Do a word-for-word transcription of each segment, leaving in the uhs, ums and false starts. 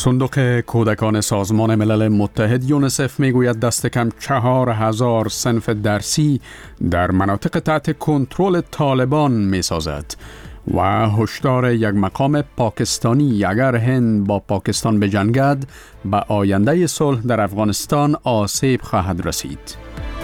صندوق کودکان سازمان ملل متحد یونیسف میگوید دست کم چهار هزار صنف درسی در مناطق تحت کنترل طالبان میسازد و هشدار یک مقام پاکستانی اگر هند با پاکستان بجنگد به آینده صلح در افغانستان آسیب خواهد رسید.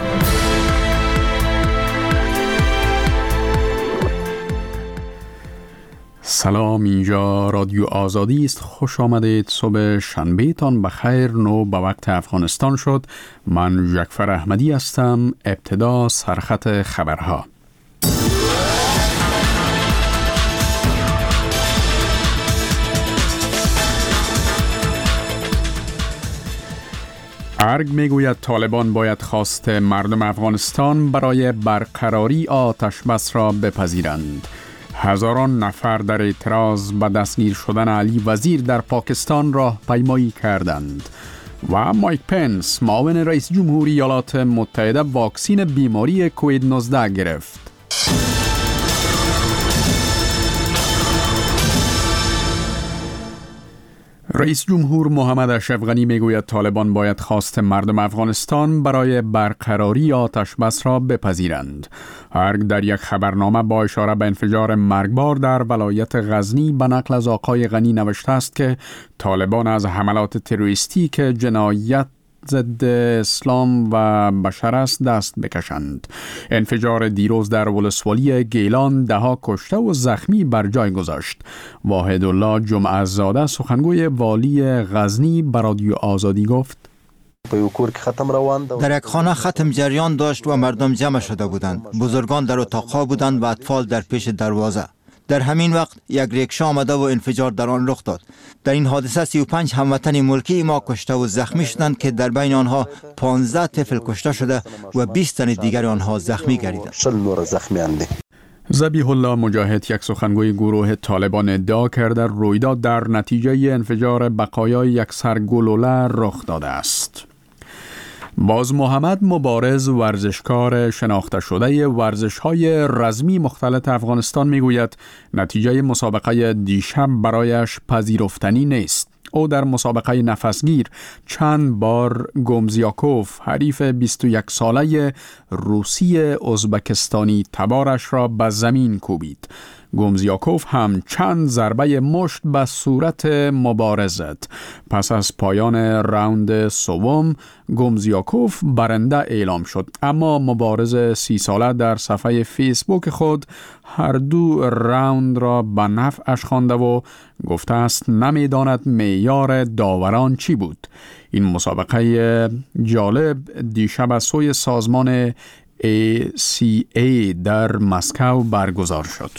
سلام، اینجا رادیو آزادی است. خوش آمدید. صبح شنبه تان بخیر. نو به وقت افغانستان شد. من جعفر احمدی هستم. ابتدا سرخط خبرها. ارگ میگوید طالبان باید خواست مردم افغانستان برای برقراری آتش بس را بپذیرند. هزاران نفر در اعتراض به دستگیر شدن علی وزیر در پاکستان راهپیمایی کردند و مایک پنس معاون رئیس جمهوری ایالات متحده واکسین بیماری کووید نوزده گرفت. رئیس جمهور محمد اشرف غنی میگوید طالبان باید خواست مردم افغانستان برای برقراری آتش بس را بپذیرند. ارگ در یک خبرنامه با اشاره به انفجار مرگبار در ولایت غزنی به نقل از آقای غنی نوشته است که طالبان از حملات تروریستی که جنایت ضد اسلام و بشر است دست بکشند. انفجار دیروز در ولسوالی گیلان ده ها کشته و زخمی بر جای گذاشت. واحدالله جمعه زاده سخنگوی والی غزنی به رادیو آزادی گفت: در یک خانه ختم جریان داشت و مردم جمع شده بودند. بزرگان در اتاقها بودند و اطفال در پیش دروازه. در همین وقت یک ریکشا آمده و انفجار در آن رخ داد. در این حادثه سی و پنج هموطن ملکی ما کشته و زخمی شدند که در بین آنها پانزده طفل کشته شده و بیست تن دیگر آنها زخمی گردیدند. ذبیح الله مجاهد، یک سخنگوی گروه طالبان، ادعا کرده رویداد در نتیجه انفجار بقایای یک سرگلوله رخ داده است. باز محمد مبارز، ورزشکار شناخته شده ورزش‌های رزمی مختلط افغانستان، میگوید نتیجه مسابقه دیشب برایش پذیرفتنی نیست. او در مسابقه نفسگیر چند بار گومزیاکوف، حریف بیست و یک ساله روسی ازبکستانی تبارش را به زمین کوبید. گومزیاکوف هم چند ضربه مشت به صورت مبارز زد. پس از پایان راوند سوم گومزیاکوف برنده اعلام شد، اما مبارز سی ساله در صفحه فیسبوک خود هر دو راوند را به نفعش خوانده و گفته است نمیداند معیار داوران چی بود. این مسابقه جالب دیشب از سوی سازمان ای سی ای در مسکو برگزار شد.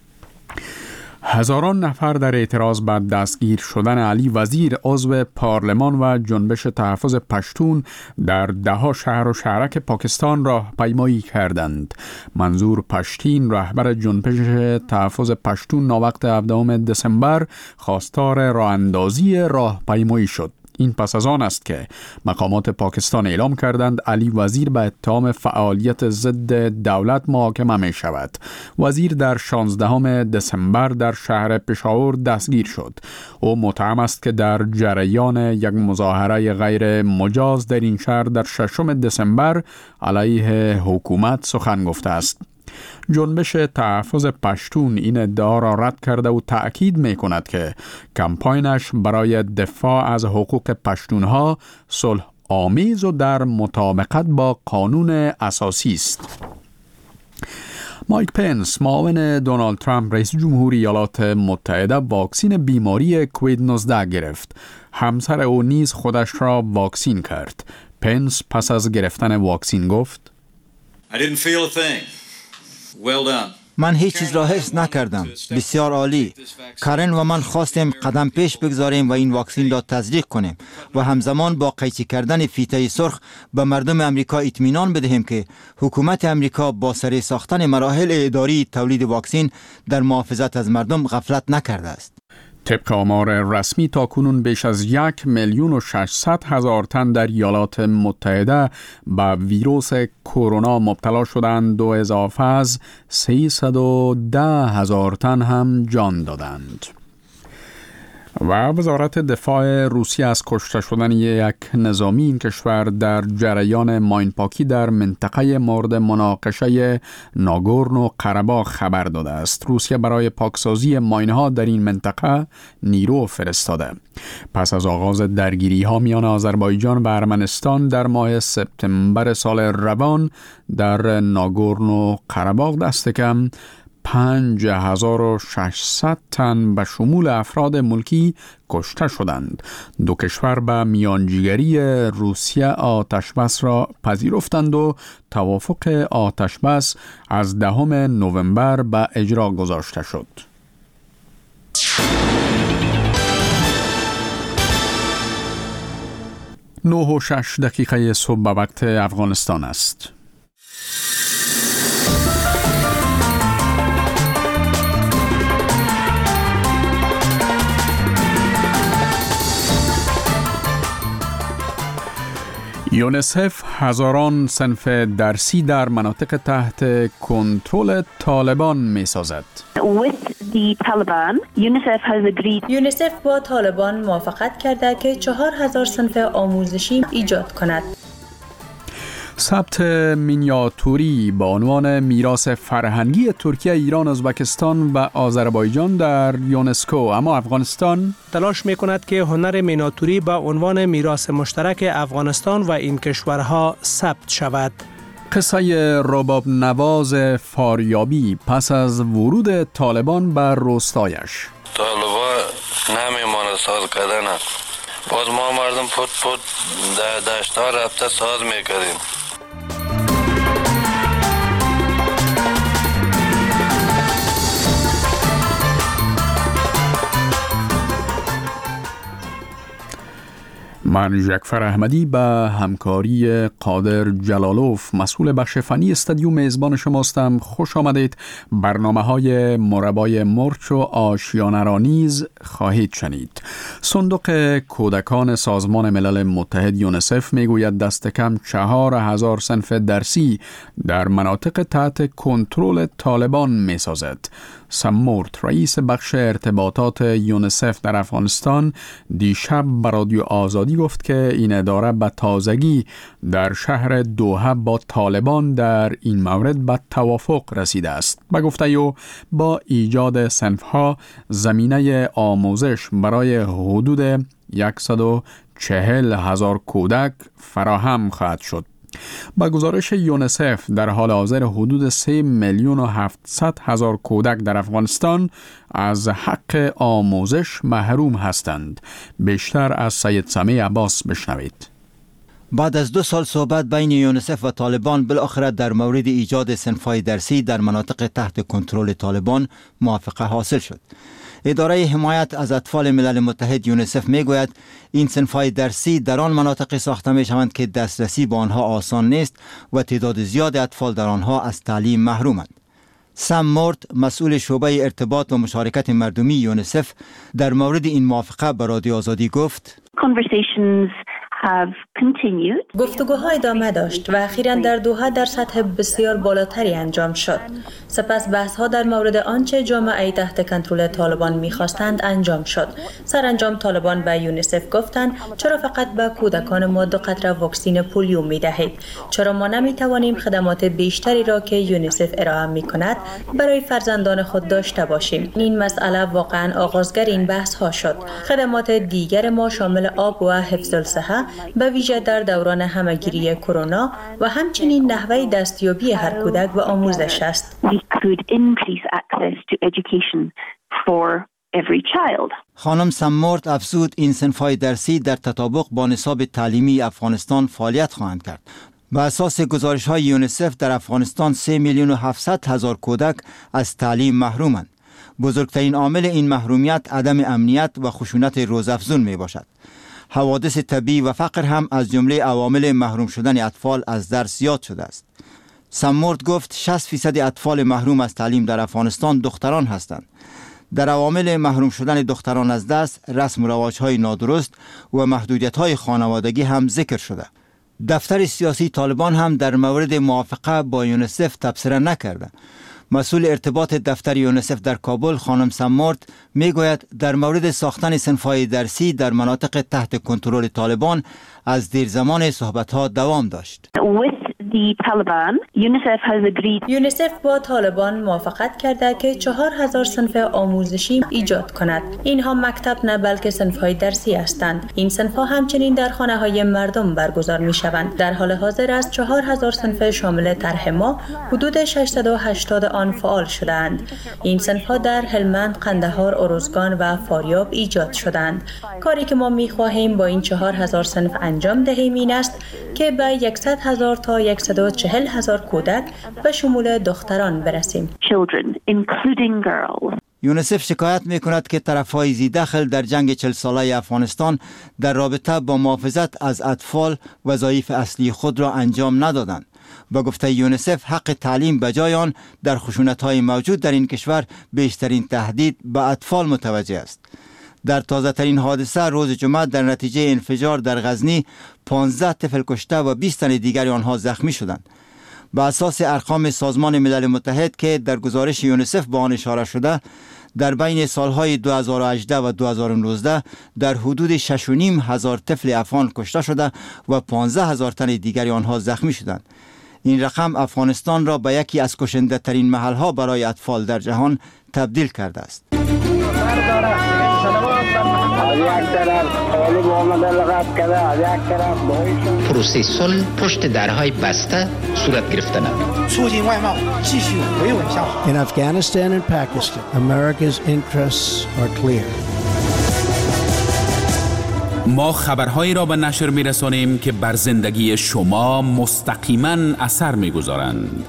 هزاران نفر در اعتراض به دستگیر شدن علی وزیر عضو پارلمان و جنبش تحفظ پشتون در ده ها شهر و شهرک پاکستان راهپیمایی کردند. منظور پشتین، رهبر جنبش تحفظ پشتون، ناوقت هفدهم دسامبر خواستار راه اندازی راهپیمایی شد. این پس از آن است که مقامات پاکستان اعلام کردند علی وزیر به اتهام فعالیت ضد دولت محاکمه می شود. وزیر در شانزدهم دسامبر در شهر پشاور دستگیر شد. او متهم است که در جریان یک مظاهره غیر مجاز در این شهر در ششم دسامبر علیه حکومت سخن گفته است. جنبش تحفظ پشتون این ادعا را رد کرده و تأکید می کند که کمپاینش برای دفاع از حقوق پشتونها صلح آمیز و در مطابقت با قانون اساسی است. مایک پنس معاون دونالد ترامپ رئیس جمهوری ایالات متحده واکسین بیماری کووید نوزده گرفت. همسر او نیز خودش را واکسین کرد. پنس پس از گرفتن واکسین گفت: I didn't feel a thing. Well done. من هیچ چیز را حس نکردم. بسیار عالی. کارن و من خواستیم قدم پیش بگذاریم و این واکسین را تزریق کنیم و همزمان با قیچی کردن فیته سرخ به مردم امریکا اطمینان بدهیم که حکومت امریکا با سری ساختن مراحل اداری تولید واکسین در محافظت از مردم غفلت نکرده است. طبق آمار رسمی تاکنون بیش از یک میلیون و ششصد هزار تن در ایالات متحده به ویروس کرونا مبتلا شدند و اضافه از سیصد و ده هزار تن هم جان دادند. و وزارت دفاع روسیه از کشته شدن یک نظامی این کشور در جریان ماینپاکی در منطقه مورد مناقشه ناگورنو قره‌باغ خبر داده است. روسیه برای پاکسازی ماین‌ها در این منطقه نیرو فرستاده. پس از آغاز درگیری‌ها میان آذربایجان و ارمنستان در ماه سپتامبر سال روان در ناگورنو قره‌باغ دست کم پنج هزار و ششصد تن به شمول افراد ملکی کشته شدند. دو کشور به میانجیگری روسیه آتشبس را پذیرفتند و توافق آتشبس از دهم نوامبر به اجرا گذاشته شد. نه و شش دقیقه صبح به وقت افغانستان است. یونسف هزاران صنف درسی در مناطق تحت کنترل طالبان می سازد. With the Taliban, UNICEF has agreed. یونیسف با طالبان موافقت کرده که چهار هزار صنف آموزشی ایجاد کند. ثبت مینیاتوری با عنوان میراث فرهنگی ترکیه، ایران، ازبکستان و آذربایجان در یونسکو. اما افغانستان تلاش می‌کند که هنر مینیاتوری با عنوان میراث مشترک افغانستان و این کشورها ثبت شود. قصه رباب نواز فاریابی پس از ورود طالبان بر روستایش. طالبان نمی‌ماند ساز کردن. باز ما مردم پت پت در دشت‌ها رفته ساز می‌کردیم. من جعفر احمدی به همکاری قادر جلالوف مسئول بخش فنی استادیوم میزبان شماستم. خوش آمدید. برنامه های مربای مرچ و آشیانه را نیز خواهید شنید. صندوق کودکان سازمان ملل متحد یونسف میگوید دست کم چهار هزار صنف درسی در مناطق تحت کنترل طالبان میسازد. سم مورت رئیس بخش ارتباطات یونسف در افغانستان دیشب به رادیو آزادی گفت که این اداره به تازگی در شهر دوحه با طالبان در این مورد به توافق رسیده است. به گفته او با ایجاد صنف‌ها زمینه آموزش برای حدود صد و چهل هزار کودک فراهم خواهد شد. با گزارش یونسف در حال حاضر حدود سه میلیون و هفتصد هزار کودک در افغانستان از حق آموزش محروم هستند. بیشتر از سید سمیع عباس بشنوید. بعد از دو سال صحبت بین یونسف و طالبان بالاخره در مورد ایجاد صنف‌های درسی در مناطق تحت کنترل طالبان موافقه حاصل شد. اداره حمایت از اطفال ملل متحد یونسف میگوید این صنف‌های درسی در آن مناطق ساخته میشوند که دسترسی به آنها آسان نیست و تعداد زیاد اطفال در آنها از تعلیم محرومند. سم مورت مسئول شعبه ارتباط و مشارکت مردمی یونسف در مورد این موافقه به رادیو آزادی گفت: Conversations have continued. گفتگوها ادامه داشت و اخیراً در دوحه در سطح بسیار بالاتری انجام شد. سپس بحث‌ها در مورد آنچه جامعه تحت کنترل طالبان می‌خواستند انجام شد. سرانجام طالبان به یونیسف گفتند چرا فقط به کودکان ما دو قطره واکسن پولیو می‌دهید؟ چرا ما نمی‌توانیم خدمات بیشتری را که یونیسف ارائه می‌کند برای فرزندان خود داشته باشیم؟ این مسئله واقعاً آغازگر این بحث‌ها شد. خدمات دیگر ما شامل آب و حفظ الصحه به ویژه در دوران همهگیری کرونا و همچنین نحوه دستیابی هر کودک به آموزش است. خانم سمورت افزود این صنف‌های درسی در تطابق با نصاب تعلیمی افغانستان فعالیت خواهند کرد. به اساس گزارش‌های یونیسف در افغانستان سه میلیون و هفتصد هزار کودک از تعلیم محرومند. بزرگترین عامل این محرومیت عدم امنیت و خشونت روزافزون می باشد. حوادث طبیعی و فقر هم از جمله عوامل محروم شدن اطفال از درس زیاد شده است. سمورت گفت شصت فیصد اطفال محروم از تعلیم در افغانستان دختران هستند. در عوامل محروم شدن دختران از درس، رسم و رواج‌های نادرست و محدودیت‌های خانوادگی هم ذکر شده. دفتر سیاسی طالبان هم در مورد موافقه با یونیسف تبصره نکرده. مسئول ارتباط دفتر یونیسف در کابل خانم سمورت میگوید در مورد ساختن صنف‌های درسی در مناطق تحت کنترل طالبان از دیر زمان صحبت‌ها دوام داشت. The Taliban, UNICEF has agreed. یونیسف با طالبان موافقت کرده که چهار هزار صنف آموزشی ایجاد کند. اینها مکتب نه بلکه صنف‌های درسی هستند. این صنف‌ها همچنین در خانه‌های مردم برگزار می‌شوند. در حال حاضر از چهار هزار صنف شامل طرح ما حدود ششصد و هشتاد آن فعال شده‌اند. این صنف‌ها در هلمند، قندهار، ارزگان و فاریاب ایجاد شدند. کاری که ما می‌خواهیم با این چهار هزار صنف انجام دهیم این است که به صد هزار تا صد و چهل هزار کودک به شمول دختران برسیم. Children, including girls. یونیسف شکایت می‌کند که طرف‌های ذی‌دخل در جنگ چهل ساله افغانستان در رابطه با محافظت از اطفال وظایف اصلی خود را انجام ندادند. با گفته یونیسف حق تعلیم بجای آن در خشونت‌های موجود در این کشور بیشترین تهدید به اطفال متوجه است. در تازه ترین حادثه روز جمعه در نتیجه انفجار در غزنی پانزده طفل کشته و بیست تن دیگر آنها زخمی شدند. به اساس ارقام سازمان ملل متحد که در گزارش یونیسف به آن اشاره شده، در بین سالهای دو هزار و هجده و دو هزار و نوزده در حدود شش و نیم هزار طفل افغان کشته شده و پانزده هزار تن دیگر آنها زخمی شدند. این رقم افغانستان را به یکی از کشنده ترین محل‌ها برای اطفال در جهان تبدیل کرده است. پروسه صلح پشت درهای بسته صورت گرفته نمید. In Afghanistan and Pakistan, America's interests are clear. ما خبرهایی را به نشر می‌رسانیم که بر زندگی شما مستقیما اثر می‌گذارند.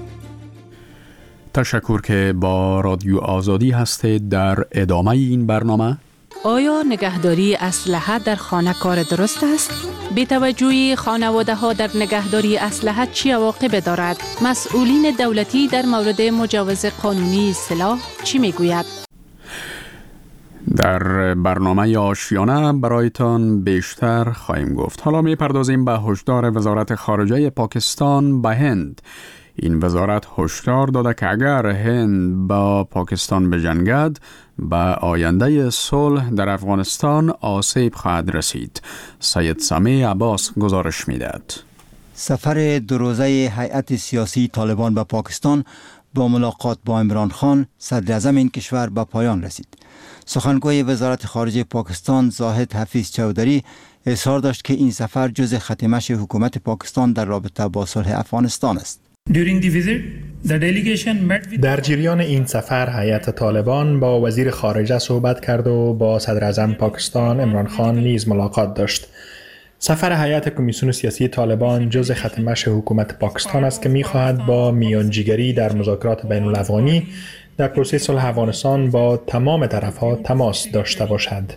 تشکر که با رادیو آزادی هستید. در ادامه این برنامه آیا نگهداری اسلحه در خانه کار درست است؟ بی‌توجهی خانواده ها در نگهداری اسلحه چی عواقب دارد؟ مسئولین دولتی در مورد مجوز قانونی سلاح چی میگوید؟ در برنامه آشیانه برایتان بیشتر خواهیم گفت. حالا میپردازیم به هشدار وزارت خارجه پاکستان به هند. این وزارت هشدار داده که اگر هند با پاکستان بجنگد به آینده صلح در افغانستان آسیب خواهد رسید. سید سمی عباس گزارش میدهد. سفر دو روزه هیئت سیاسی طالبان به پاکستان با ملاقات با عمران خان صدر اعظم این کشور به پایان رسید. سخنگوی وزارت خارجه پاکستان زاهد حفیظ چودری اظهار داشت که این سفر جزء خط حکومت پاکستان در رابطه با صلح افغانستان است. در جریان این سفر هیئت طالبان با وزیر خارجه صحبت کرد و با صدر اعظم پاکستان عمران خان نیز ملاقات داشت. سفر هیئت کمیسیون سیاسی طالبان جزء خط مشی حکومت پاکستان است که می‌خواهد با میانجیگری در مذاکرات بین الافغانی در پروسه صلح افغانستان با تمام طرف‌ها تماس داشته باشد.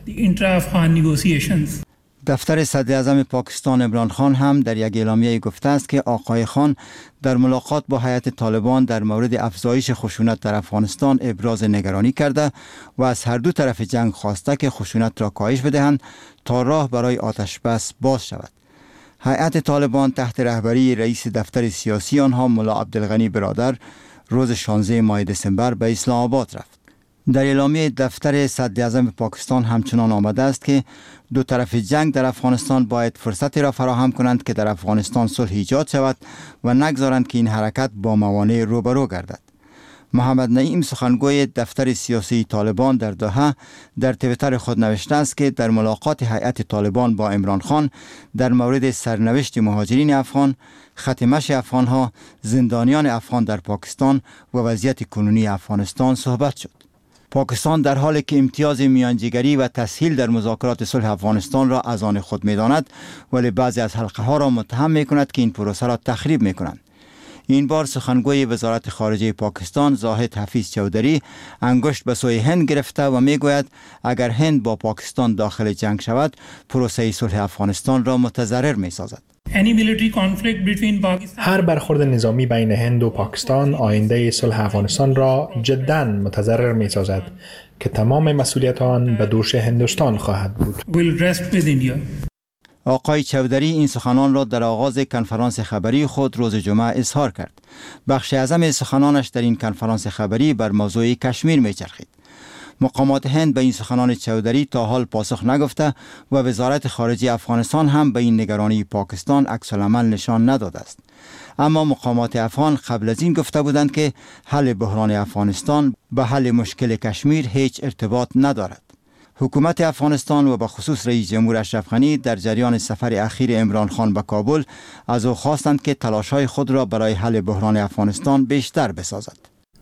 دفتر صدر اعظم پاکستان عمران خان هم در یک اعلامیه گفته است که آقای خان در ملاقات با هیئت طالبان در مورد افزایش خشونت در افغانستان ابراز نگرانی کرده و از هر دو طرف جنگ خواسته که خشونت را کاهش بدهند تا راه برای آتش بس باز شود. هیئت طالبان تحت رهبری رئیس دفتر سیاسی آنها ملا عبدالغنی برادر روز شانزده ماه دسامبر به اسلام آباد رفت. در اعلامیه دفتر صدر اعظم پاکستان همچنان آمده است که دو طرف جنگ در افغانستان باید فرصتی را فراهم کنند که در افغانستان صلح ایجاد شود و نگذارند که این حرکت با موانع روبرو گردد. محمد نعیم سخنگوی دفتر سیاسی طالبان در دوحه در توییتر خود نوشته است که در ملاقات هیئت طالبان با عمران خان در مورد سرنوشت مهاجرین افغان، خط مشی افغانها، زندانیان افغان در پاکستان و وضعیت کنونی افغانستان صحبت شد. پاکستان در حالی که امتیاز میانجیگری و تسهیل در مذاکرات صلح افغانستان را از آن خود می‌داند، ولی بعضی از حلقه ها را متهم می‌کند که این پروسه را تخریب می‌کنند. این بار سخنگوی وزارت خارجه پاکستان زاهد حفیظ چودری انگشت به سوی هند گرفته و میگوید اگر هند با پاکستان داخل جنگ شود پروسه صلح افغانستان را متضرر می‌سازد. هر برخورد نظامی بین هند و پاکستان آینده صلح افغانستان را جداً متضرر می‌سازد که تمام مسئولیت آن به دوش هندوستان خواهد بود. آقای چودری این سخنان را در آغاز کنفرانس خبری خود روز جمعه اظهار کرد. بخش اعظم سخنانش در این کنفرانس خبری بر موضوع کشمیر می‌چرخید. مقامات هند به این سخنان چودری تا حال پاسخ نگفته و وزارت خارجه افغانستان هم به این نگرانی پاکستان عکس العمل نشان نداده است. اما مقامات افغان قبل از این گفته بودند که حل بحران افغانستان به حل مشکل کشمیر هیچ ارتباط ندارد. حکومت افغانستان و به خصوص رئیس جمهور اشرف غنی در جریان سفر اخیر عمران خان به کابل از او خواستند که تلاش‌های خود را برای حل بحران افغانستان بیشتر بسازد.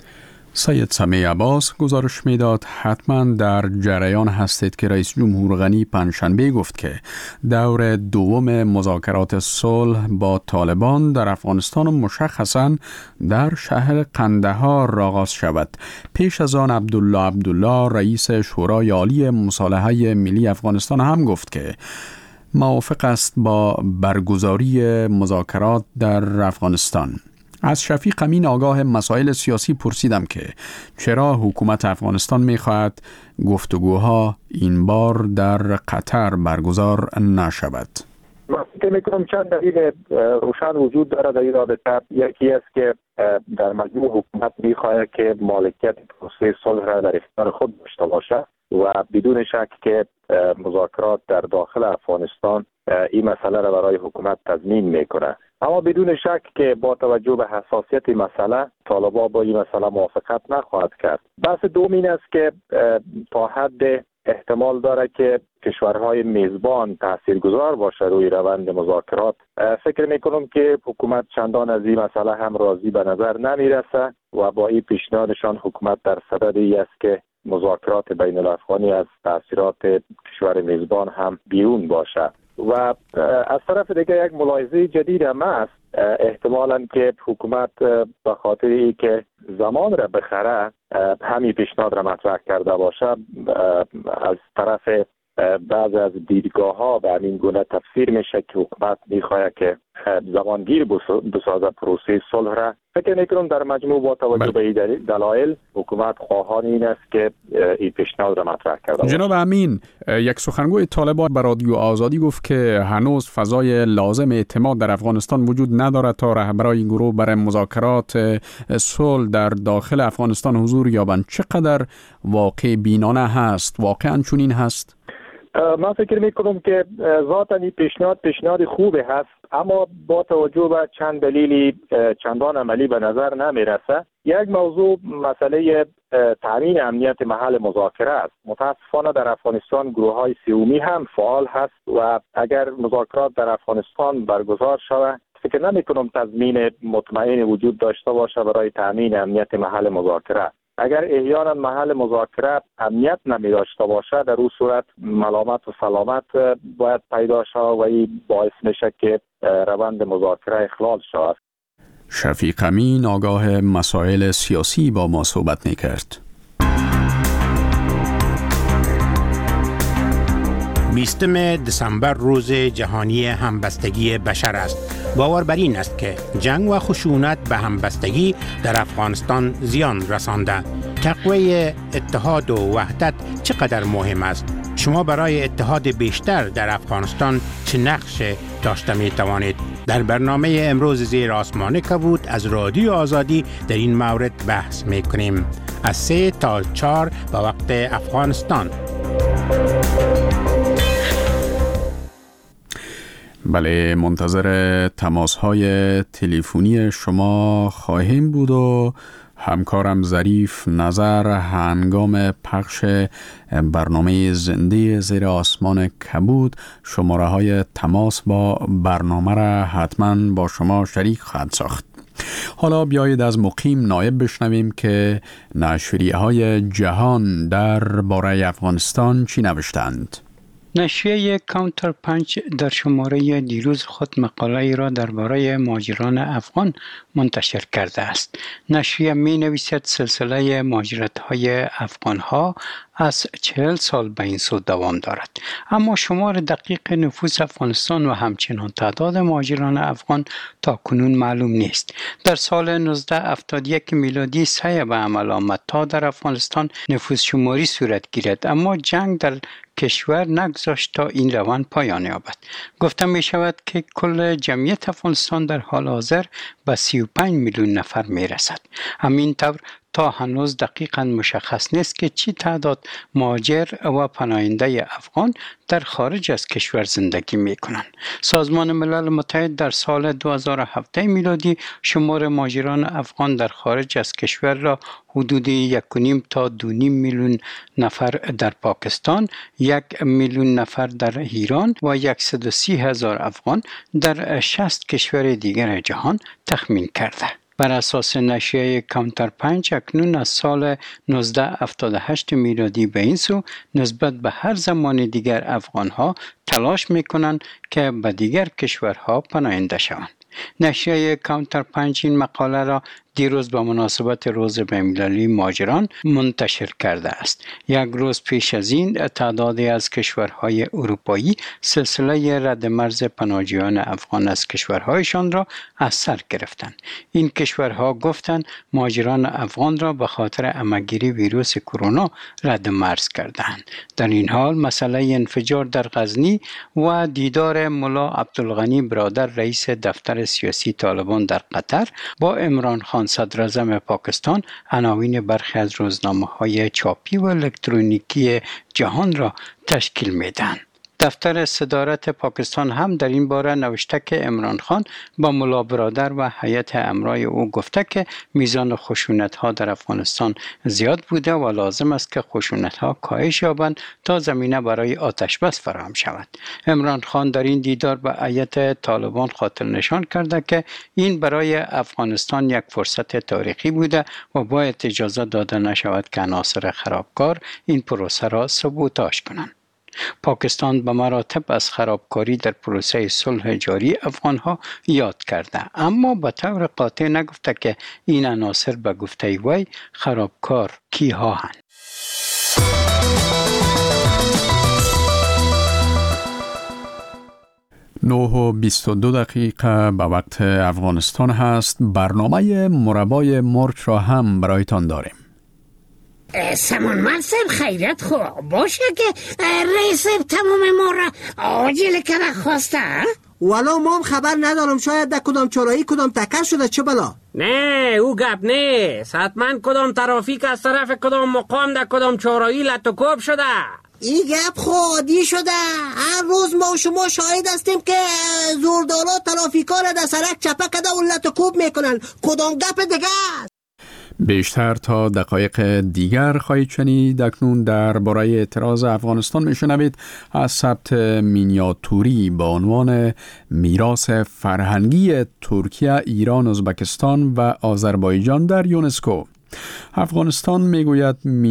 سید سمیع عباس گزارش میداد حتما در جریان هستید که رئیس جمهور غنی پنجشنبه گفت که دور دوم مذاکرات صلح با طالبان در افغانستان مشخصا در شهر قندهار آغاز شود. پیش از آن عبدالله عبدالله رئیس شورای عالی مصالحه ملی افغانستان هم گفت که موافق است با برگزاری مذاکرات در افغانستان. از شفیق امین آگاه مسائل سیاسی پرسیدم که چرا حکومت افغانستان می‌خواهد گفتگوها این بار در قطر برگزار نشود. من فکر می‌کنم چند دلیل روشن وجود دارد در این رابطه. یکی است که در مجموع حکومت می‌خواهد که مالکیت پروسه صلح را در اختیار خود داشته باشد و بدون شک که مذاکرات در داخل افغانستان این مسئله را برای حکومت تضمین می‌کند. اما بدون شک که با توجه به حساسیت مسئله طالبان با این مسئله موافقت نخواهد کرد. بحث دوم این است که تا حد احتمال داره که کشورهای میزبان تاثیرگذار باشه روی روند مذاکرات. فکر میکنم که حکومت چندان از این مسئله هم راضی به نظر نمیرسه و با این پیشنهادشان حکومت در صدد ای است که مذاکرات بین الافغانی از تاثیرات کشور میزبان هم بیرون باشه. و از طرف دیگه یک ملاحظه جدید هم است، احتمالاً که حکومت به خاطر ای که زمان را بخره همین پیشنهاد را مطرح کرده باشه، از طرف بعض از دیدگاه ها به همین گونه تفسیر میشه که حکومت میخواد که زمانگیر بسازه پروسه صلح را. فکر میکنم در مجموع با توجه به این دلایل حکومت خواهان این است که این پیشنهاد را مطرح کرده. جناب امین، یک سخنگوی طالبان به رادیو آزادی گفت که هنوز فضای لازم اعتماد در افغانستان وجود ندارد تا رهبران این گروه برای مذاکرات صلح در داخل افغانستان حضور یابند. چقدر واقع بینانه هست؟ واقعا چنین هست؟ من فکر میکنم که ذاتاً این پیشنهاد پیشنهاد خوبه هست، اما با توجه به چند دلیلی چندان عملی به نظر نمیرسه. یک موضوع مسئله تامین امنیت محل مذاکره است. متاسفانه در افغانستان گروه های سیومی هم فعال هست و اگر مذاکرات در افغانستان برگزار شود فکر نمی کنم تضمین مطمئن وجود داشته باشه برای تامین امنیت محل مذاکره. اگر احیانا محل مذاکره امنیت نمی داشته باشه، در اون صورت ملامت و سلامت باید پیدا شود و این باعث میشه که روند مذاکره اخلال شود. شفیق امین آگاه مسائل سیاسی با ما صحبت میکرد. بیستم دسامبر روز جهانی همبستگی بشر است. باور بر این است که جنگ و خشونت به همبستگی در افغانستان زیان رسانده. تقویت اتحاد و وحدت چقدر مهم است؟ شما برای اتحاد بیشتر در افغانستان چه نقش داشته می توانید؟ در برنامه امروز زیر آسمان کبود از رادیو آزادی در این مورد بحث می کنیم. از سه تا چهار به وقت افغانستان. بله، منتظر تماس‌های تلفنی شما خواهیم بود و همکارم ظریف نظر هنگام پخش برنامه زنده زیر آسمان کبود شماره های تماس با برنامه را حتما با شما شریک خواهد ساخت. حالا بیایید از مقیم نایب بشنویم که نشریه های جهان در باره افغانستان چی نوشتند. نشریه کانتر پنچ در شماره دیروز خود مقاله ای را درباره مهاجران افغان منتشر کرده است. نشریه می نویسد سلسله مهاجرت های افغان ها از چهل سال به این سو دوام دارد. اما شمار دقیق نفوس افغانستان و همچنان تعداد مهاجران افغان تا کنون معلوم نیست. در سال نوزده هفتاد و یک میلادی سعی به عمل آمد تا در افغانستان نفوس شماری صورت گیرد، اما جنگ در کشور نگذاشت تا این روند پایان یابد. گفته می شود که کل جمعیت افغانستان در حال حاضر به سی و پنج میلیون نفر می رسد. همین طور تا هنوز دقیقاً مشخص نیست که چی تعداد مهاجر و پناهنده افغان در خارج از کشور زندگی می کنند. سازمان ملل متحد در سال دو هزار و هفت میلادی شمار مهاجران افغان در خارج از کشور را حدود یک و نیم تا دو نیم میلیون نفر در پاکستان، یک میلیون نفر در ایران و صد و سی هزار افغان در شصت کشور دیگر جهان تخمین کرده. بر اساس نشریه کانتر پنج اکنون از سال نوزده هفتاد و هشت میلادی به این سو نسبت به هر زمان دیگر افغانها تلاش میکنند که به دیگر کشورها پناهنده شوند. نشریه کانتر پنج این مقاله را دیروز به مناسبت روز بین‌المللی مهاجران منتشر کرده است. یک روز پیش از این تعدادی از کشورهای اروپایی سلسله رد مرز پناهجویان افغان از کشورهایشان را از سر گرفتند. این کشورها گفتند مهاجران افغان را به خاطر همه‌گیری ویروس کرونا رد مرز کردند. در این حال مسئله انفجار در غزنی و دیدار ملا عبدالغنی برادر رئیس دفتر سیاسی طالبان در قطر با عمران خان صدر اعظم پاکستان عناوین برخی از روزنامه‌های چاپی و الکترونیکی جهان را تشکیل می‌دهند. دفتر صدارت پاکستان هم در این باره نوشته که عمران خان با ملا برادر و هیئت امرای او گفته که میزان خشونت‌ها در افغانستان زیاد بوده و لازم است که خشونت‌ها کاهش یابند تا زمینه برای آتش بس فراهم شود. عمران خان در این دیدار به هیئت طالبان خاطر نشان کرده که این برای افغانستان یک فرصت تاریخی بوده و باید اجازه داده نشود که عناصر خرابکار این پروسه را سابوتاژ کنند. پاکستان به مراتب از خرابکاری در پروسه صلح جاری افغانها یاد کرده، اما به طور قاطع نگفته که این عناصر به گفته وی خرابکار کیها هستند. نه و بیست و دو دقیقه به وقت افغانستان هست. برنامه مربای مرچ را هم برایتان داریم. سمون منصب خیرت خوب باشه که رئیس تمام ما را عاجل کنه خواسته. ولو ما هم خبر ندارم، شاید در کدام چرایی کدام تکر شده چه بلا. نه او گپ نیست، حتما کدام ترافیک از طرف کدام مقام در کدام چرایی لطکوب شده. این گپ خودی شده. هر روز ما و شما شاهد هستیم که زوردالا ترافیکا را در سرک چپه کده و لطکوب میکنن. کدام گپ دیگه است؟ بیشتر تا دقایق دیگر خواهید شنید. اکنون درباره اعتراض افغانستان میشنوید از ثبت مینیاتوری با عنوان میراث فرهنگی ترکیه، ایران، ازبکستان و آذربایجان در یونسکو. افغانستان میگوید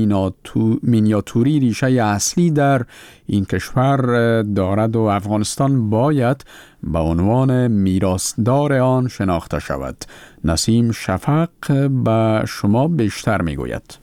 مینیاتوری ریشه اصلی در این کشور دارد و افغانستان باید به عنوان میراثدار آن شناخته شود. نسیم شفق به شما بیشتر میگوید.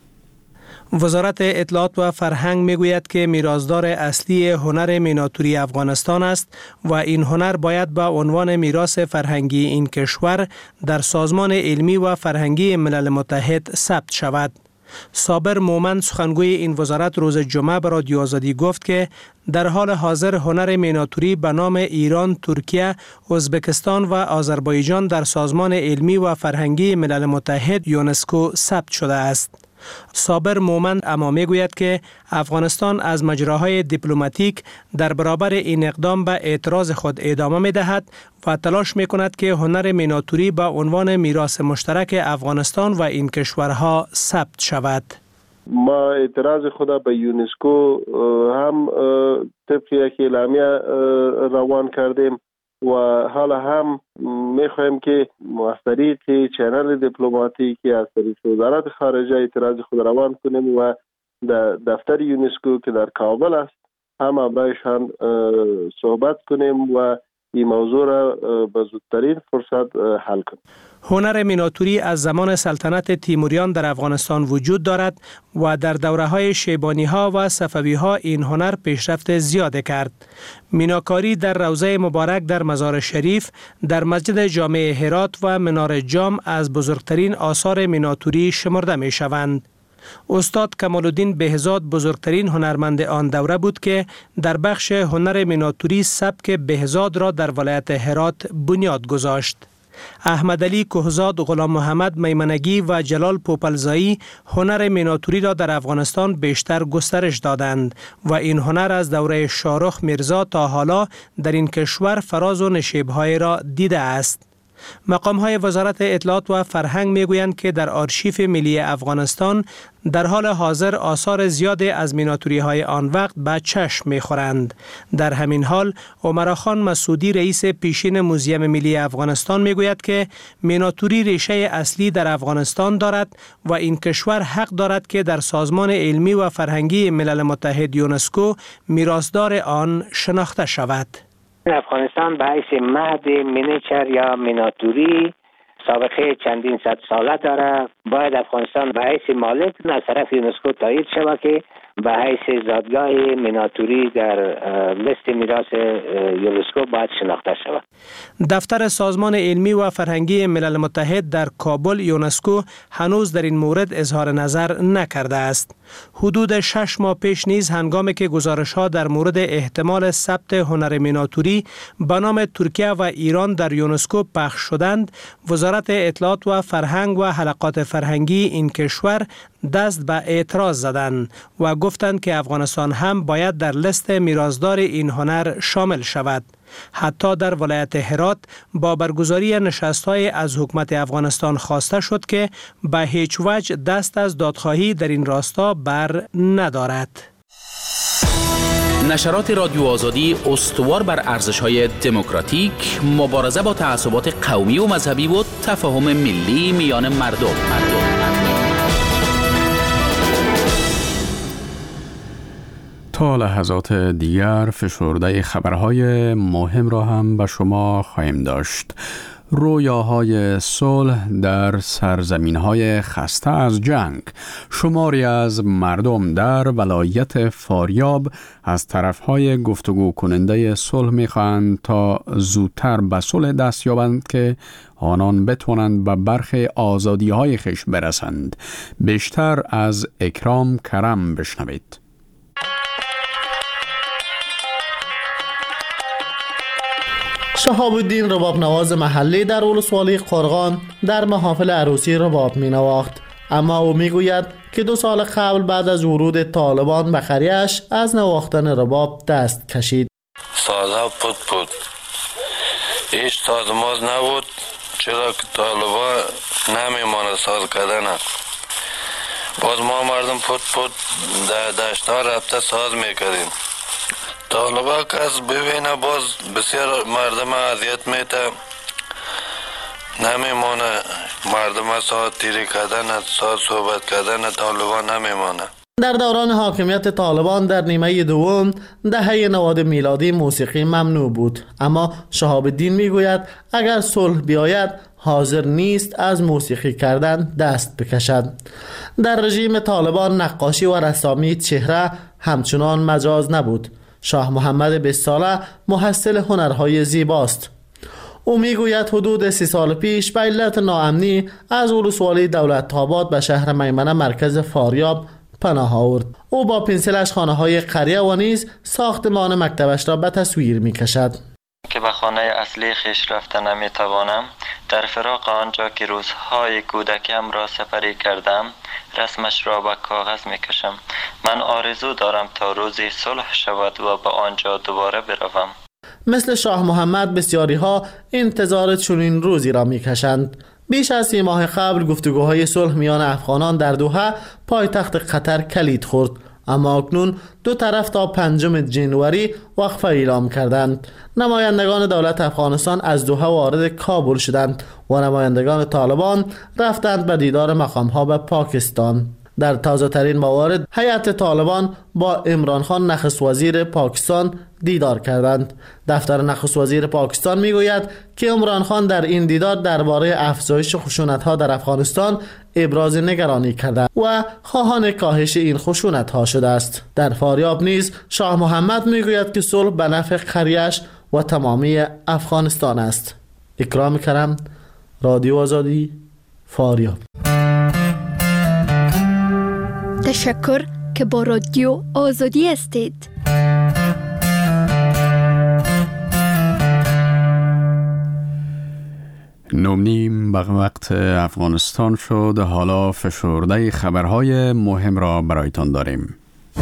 وزارت اطلاعات و فرهنگ میگوید که میراثدار اصلی هنر مینیاتوری افغانستان است و این هنر باید به عنوان میراث فرهنگی این کشور در سازمان علمی و فرهنگی ملل متحد ثبت شود. صابر مومن سخنگوی این وزارت روز جمعه به رادیو آزادی گفت که در حال حاضر هنر مینیاتوری به نام ایران، ترکیه، ازبکستان و آذربایجان در سازمان علمی و فرهنگی ملل متحد یونسکو ثبت شده است. صابر مومن اما میگوید که افغانستان از مجراهای دیپلماتیک در برابر این اقدام به اعتراض خود ادامه می دهد و تلاش می کند که هنر مینیاتوری به عنوان میراث مشترک افغانستان و این کشورها ثبت شود. ما اعتراض خود به یونسکو هم طبق یک اعلامیه روان کردیم و حالا هم میخوایم که از طریق چینل دیپلماتیکی از طریق وزارت خارجه اعتراض خود روان کنیم و در دفتر یونسکو که در کابل است هم برایشان صحبت کنیم و این موضوع را به زودترین فرصت حل کنیم. هنر میناتوری از زمان سلطنت تیموریان در افغانستان وجود دارد و در دوره‌های شیبانی‌ها و صفوی‌ها این هنر پیشرفت زیاده کرد. میناکاری در روضه مبارک در مزار شریف، در مسجد جامع هرات و منار جام از بزرگترین آثار میناتوری شمرده می‌شوند. استاد کمال الدین بهزاد بزرگترین هنرمند آن دوره بود که در بخش هنر میناتوری سبک بهزاد را در ولایت هرات بنیاد گذاشت. احمد علی کهزاد، غلام محمد میمنگی و جلال پوپلزایی هنر میناتوری را در افغانستان بیشتر گسترش دادند و این هنر از دوره شاهرخ میرزا تا حالا در این کشور فراز و نشیب‌های را دیده است. مقام‌های وزارت اطلاعات و فرهنگ می‌گویند که در آرشیف ملی افغانستان در حال حاضر آثار زیادی از میناتوری‌های آن وقت به چشم می‌خورند. در همین حال عمرخان مسعودی رئیس پیشین موزیم ملی افغانستان می‌گوید که میناتوری ریشه اصلی در افغانستان دارد و این کشور حق دارد که در سازمان علمی و فرهنگی ملل متحد یونسکو میراثدار آن شناخته شود. افغانستان به حیث مهد مینیچر یا میناتوری سابقه چندین صد ساله داره. باید افغانستان به حیث مالک از طرف یونسکو تایید شود که به حیث زادگاه میناتوری در لیست میراث یونسکو باید شناخته شود. دفتر سازمان علمی و فرهنگی ملل متحد در کابل یونسکو هنوز در این مورد اظهار نظر نکرده است. حدود شش ماه پیش نیز هنگامی که گزارش‌ها در مورد احتمال ثبت هنر میناتوری به نام ترکیه و ایران در یونسکو پخش شدند، وزارت اطلاعات و فرهنگ و حلقات فرهنگی این کشور دست به اعتراض زدند و گفتند که افغانستان هم باید در لیست میراثدار این هنر شامل شود. حتی در ولایت هرات با برگزاری نشست‌های از حکومت افغانستان خواسته شد که به هیچ وجه دست از دادخواهی در این راستا بر ندارد. نشرات رادیو آزادی استوار بر ارزش‌های دموکراتیک، مبارزه با تعصبات قومی و مذهبی و تفاهم ملی میان مردم. مردم. تا لحظات دیگر فشرده خبرهای مهم را هم به شما خواهیم داشت. رویاهای صلح در سرزمین‌های خسته از جنگ. شماری از مردم در ولایت فاریاب از طرفهای گفتگو کننده صلح می‌خواهند تا زودتر به صلح دست یابند که آنان بتوانند به برخی آزادی‌های خویش برسند. بیشتر از اکرام کرم بشنوید. شهاب الدین رباب نواز محلی در ولسوالی قرغان در محافل عروسی رباب می نواخت، اما او می گوید که دو سال قبل بعد از ورود طالبان به قریه‌اش از نواختن رباب دست کشید. سازها پود پود هیچ سازماز نبود، چرا که طالبان نمیمانه ساز کردن. باز ما مردم پود پود در دشتها رفته ساز میکردیم. طالبا کس ببینه باز بسیار مردم اذیت میته، نمیمانه مردم ساعت تیری کردن، ساعت صحبت کردن طالبا نمیمانه. در دوران حاکمیت طالبان در نیمه دوم دهه نود میلادی موسیقی ممنوع بود، اما شهاب الدین میگوید اگر صلح بیاید حاضر نیست از موسیقی کردن دست بکشد. در رژیم طالبان نقاشی و رسامی چهره همچنان مجاز نبود. شاه محمد بیست ساله محصل هنرهای زیباست. او میگوید حدود سی سال پیش به علت ناامنی از ولسوالی دولت آباد به شهر میمنه مرکز فاریاب پناه آورد. او با پنسلش خانه های قریه و نیز ساختمان مکتبش را به تصویر میکشد. که به خانه اصلی خویش رفته نمیتوانم، در فراق آنجا که روزهای کودکیم را سپری کردم رسمش را به کاغذ میکشم. من آرزو دارم تا روزی صلح شود و به آنجا دوباره بروم. مثل شاه محمد بسیاری ها انتظار چنین روزی را میکشند. بیش از سی ماه قبل گفتگوهای صلح میان افغانان در دوحه پایتخت قطر کلید خورد، اما اکنون دو طرف تا پنجم جنوری وقفه اعلام کردند. نمایندگان دولت افغانستان از دوحه وارد کابل شدند و نمایندگان طالبان رفتند به دیدار مقام‌ها به پاکستان. در تازه ترین موارد هیئت طالبان با عمران خان نخست وزیر پاکستان دیدار کردند. دفتر نخست وزیر پاکستان میگوید که عمران خان در این دیدار درباره افزایش خشونت‌ها در افغانستان ابراز نگرانی کرده و خواهان کاهش این خشونت‌ها شده است. در فاریاب نیز شاه محمد میگوید که صلح به نفع قریش و تمامی افغانستان است. اکرام کرم، رادیو آزادی، فاریاب. تشکر که با رادیو آزادی هستید. نیم به وقت افغانستان شد. حالا فشرده خبرهای مهم را برایتان داریم.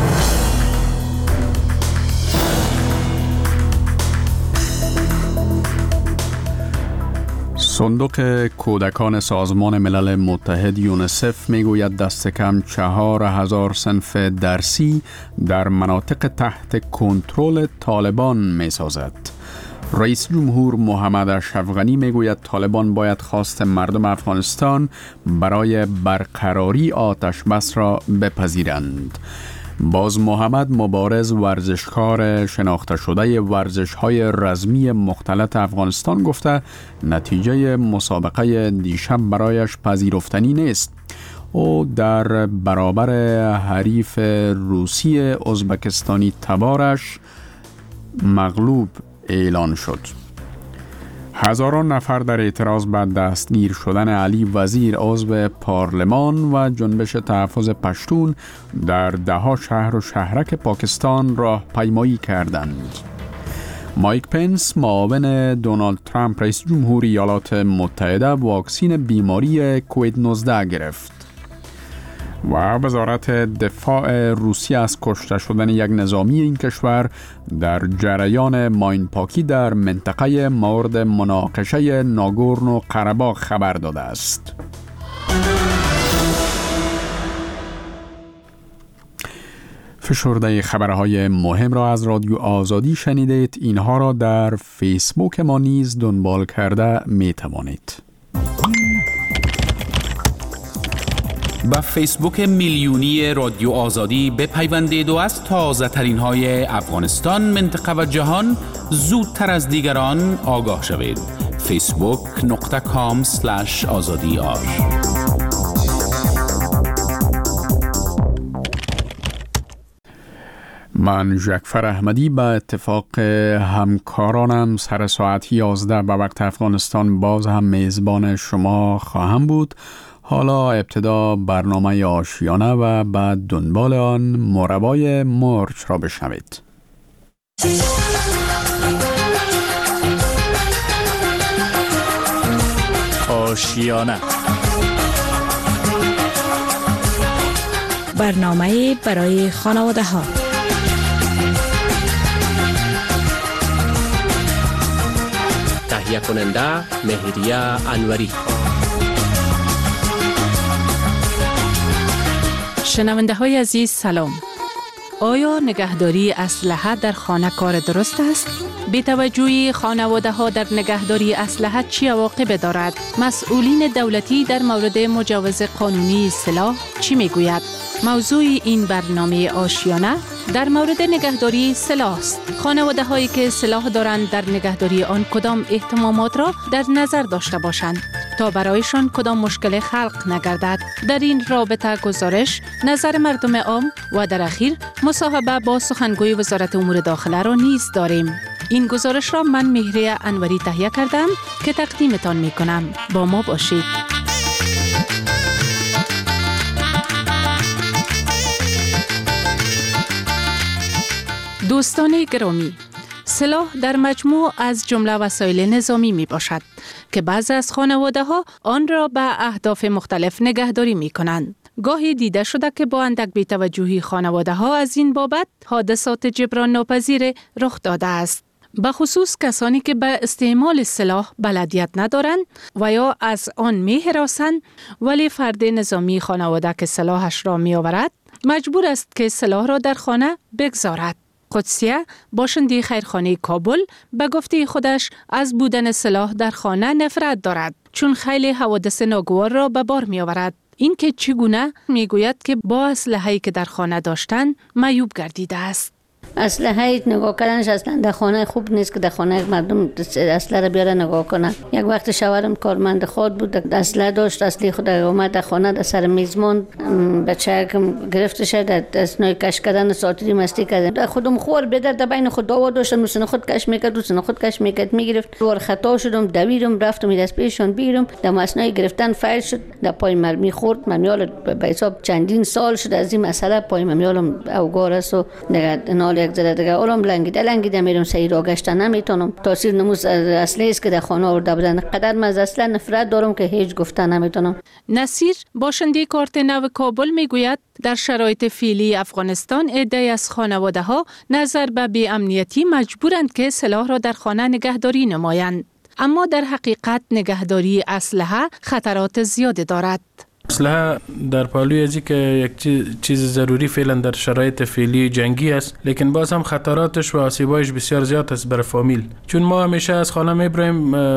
صندوق کودکان سازمان ملل متحد یونیسف میگوید دست کم چهار هزار صنف درسی در مناطق تحت کنترل طالبان میسازد. رئیس جمهور محمد اشرف غنی میگوید طالبان باید خواست مردم افغانستان برای برقراری آتش بس را بپذیرند. باز محمد مبارز ورزشکار شناخته شده ورزش‌های رزمی مختلط افغانستان گفته نتیجه مسابقه دیشب برایش پذیرفتنی نیست. او در برابر حریف روسی ازبکستانی تبارش مغلوب اعلان شد. هزاران نفر در اعتراض به دستگیر شدن علی وزیر عضو پارلمان و جنبش تحفظ پشتون در دهها شهر و شهرک پاکستان راه پیمایی کردند. مایک پنس معاون دونالد ترامپ رئیس جمهوری ایالات متحده واکسین بیماری کووید نوزده گرفت. و وزارت دفاع روسیه از کشته شدن یک نظامی این کشور در جریان ماینپاکی در منطقه مورد مناقشه ناگورنو قره‌باغ خبر داده است. فشرده خبرهای مهم را از رادیو آزادی شنیدید. اینها را در فیسبوک ما نیز دنبال کرده می توانید. با فیسبوک میلیونی رادیو آزادی بپیوندید و از تازه ترین های افغانستان، منطقه و جهان زودتر از دیگران آگاه شوید. فیسبوک نقطه کام سلش آزادی آر. من جعفر احمدی به اتفاق همکارانم سر ساعت یازده به وقت افغانستان باز هم میزبان شما خواهم بود. حالا ابتدا برنامه آشیانه و بعد دنبال آن مربای مرچ را بشنوید. آشیانه، برنامه برای خانواده ها. تهیه کننده مهریه انوری. شنونده های عزیز سلام. آیا نگهداری اسلحه در خانه کار درست است؟ بی توجهی خانواده ها در نگهداری اسلحه چی عواقب دارد؟ مسئولین دولتی در مورد مجوز قانونی سلاح چی میگوید؟ موضوع این برنامه آشیانه در مورد نگهداری سلاح است. خانواده هایی که سلاح دارند در نگهداری آن کدام اهتمامات را در نظر داشته باشند تا برایشان کدام مشکل خلق نگردد. در این رابطه گزارش، نظر مردم عام و در اخیر مصاحبه با سخنگوی وزارت امور داخله را نیز داریم. این گزارش را من مهریه انوری تهیه کردم که تقدیمتان می کنم. با ما باشید. دوستان گرامی، سلاح در مجموع از جمله وسایل نظامی می باشد که بعضی از خانواده ها آن را به اهداف مختلف نگهداری می کنند. گاهی دیده شده که با اندک بی‌توجهی خانواده ها از این بابت حادثات جبران ناپذیر رخ داده است. به خصوص کسانی که به استعمال سلاح بلدیت ندارند و یا از آن می هراسند، ولی فرد نظامی خانواده که سلاحش را می آورد مجبور است که سلاح را در خانه بگذارد. قدسیه، باشنده خیرخانه کابل، به گفته خودش از بودن سلاح در خانه نفرت دارد چون خیلی حوادث ناگوار را به بار می آورد. این که چگونه میگوید که با اسلحه‌ای که در خانه داشتن معیوب گردیده است. اسلحه نگاه کردنش اصلا در خانه خوب نیست که در خانه مردم اسلحه را بیاره نگاه کنن. یک وقت شوهرم کارمند خود بود، اسلحه داشت، اسلحه خود اومد در خانه در سر میز ماند، بچه که گرفته شد در اثنای کش کردن ساعتی مستی کردن. خودم خور بدر در بین خود دعوا داشتم، سن خود کش میکرد، سن خود کش میکرد میگرفت. ور خطا شدم، دویدم رفتم از پیشون بیرم، در اثنای گرفتن فایر شد، در پای مرمی خورد. ممیال به حساب چندین سال شد از این مسئله پای ممیالم اوگار است و نال یک زده دیگه اولم لنگیده لنگیده میرم سعی را گشتن نمیتونم. تاثیر نموز اصلی است که در خانه آورده بودن. قدر من از اصلا نفرت دارم که هیچ گفتن نمیتونم. نصیر باشنده کارت نو کابل میگوید در شرایط فعلی افغانستان عده‌ای از خانواده ها نظر به بی‌امنیتی مجبورند که سلاح را در خانه نگهداری نمایند. اما در حقیقت نگهداری اسلحه خطرات زیادی دارد. اسلحه در پالوی ازی که یک چیز ضروری فعلا در شرایط فعلی جنگی است، لیکن باز هم خطراتش و آسیبایش بسیار زیاد است برای فامیل. چون ما همیشه از خانه میبریم